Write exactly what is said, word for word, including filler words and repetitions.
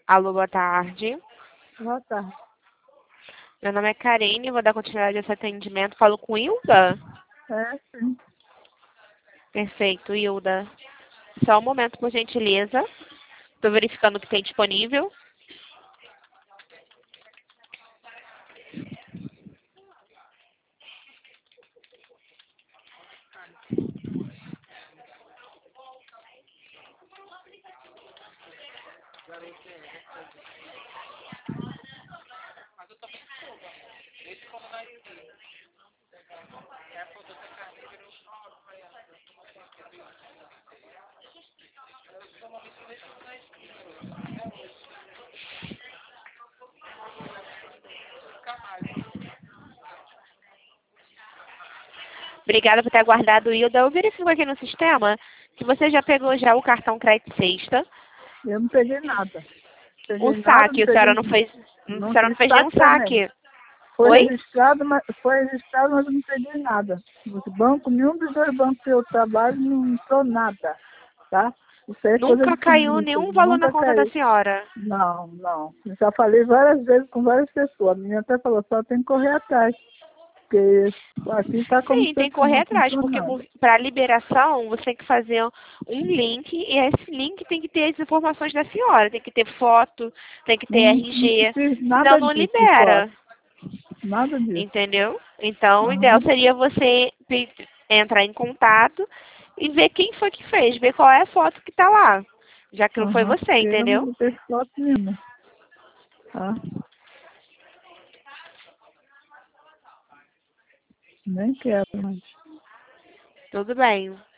Alô, boa tarde. Boa tarde. Meu nome é Karine, vou dar continuidade a esse atendimento. Falo com Hilda? É, sim. Perfeito, Hilda. Só um momento, por gentileza. Estou verificando o que tem disponível. Obrigada por ter aguardado, Hilda. Eu verifico aqui no sistema que você já pegou já o cartão crédito sexta. Eu não peguei nada. O Peguei nada, não saque, a senhora peguei. não fez, a Não senhora não fiz fez nenhum saque também. saque. Foi Oi? registrado, mas foi registrado, mas eu não peguei nada. Nos bancos, nenhum dos dois bancos que eu trabalho não entrou nada, tá? Isso aí é coisa Nunca de caiu polícia. nenhum valor na Nunca conta da caiu. senhora. Não, não. Eu já falei várias vezes com várias pessoas. A menina até falou, só tem que correr atrás. Porque aqui está como Sim, se tem que não correr atrás, entrou porque nada. para liberação você tem que fazer um link e esse link tem que ter as informações da senhora, tem que ter foto, tem que ter Não, não R G, fiz senão nada não disso de foto. libera, Nada disso. entendeu? Então o ideal Aham. seria você pe- entrar em contato e ver quem foi que fez, ver qual é a foto que está lá, já que não foi Aham, você, porque eu não entendeu? vou ter foto nenhuma, tá? Nem quero mais. Tudo bem.